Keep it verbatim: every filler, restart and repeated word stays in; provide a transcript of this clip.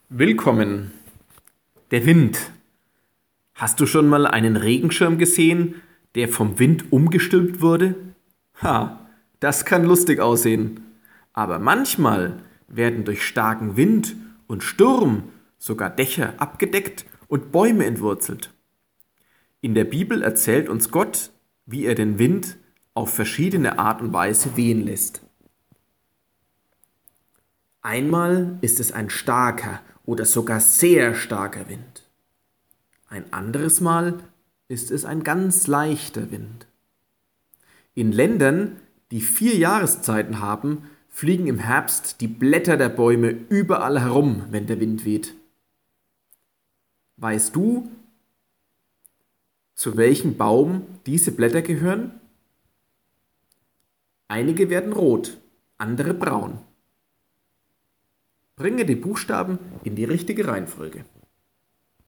Willkommen. Der Wind. Hast du schon mal einen Regenschirm gesehen, der vom Wind umgestülpt wurde? Ha, das kann lustig aussehen. Aber manchmal werden durch starken Wind und Sturm sogar Dächer abgedeckt und Bäume entwurzelt. In der Bibel erzählt uns Gott, wie er den Wind auf verschiedene Art und Weise wehen lässt. Einmal ist es ein starker oder sogar sehr starker Wind. Ein anderes Mal ist es ein ganz leichter Wind. In Ländern, die vier Jahreszeiten haben, fliegen im Herbst die Blätter der Bäume überall herum, wenn der Wind weht. Weißt du, zu welchem Baum diese Blätter gehören? Einige werden rot, andere braun. Bringe die Buchstaben in die richtige Reihenfolge.